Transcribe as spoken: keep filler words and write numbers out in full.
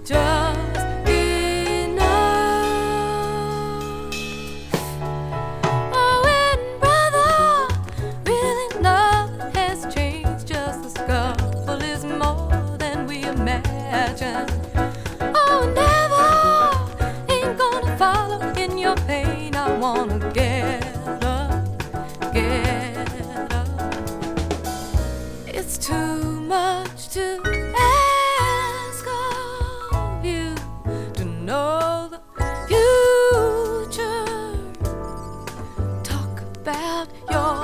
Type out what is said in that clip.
just enough. Oh, and brother, really nothing has changed. Just the scuffle is more than we imagine. Oh, never ain't gonna follow in your pain. I wanna get up, get up. It's too much to ask of you to know the future. Talk about your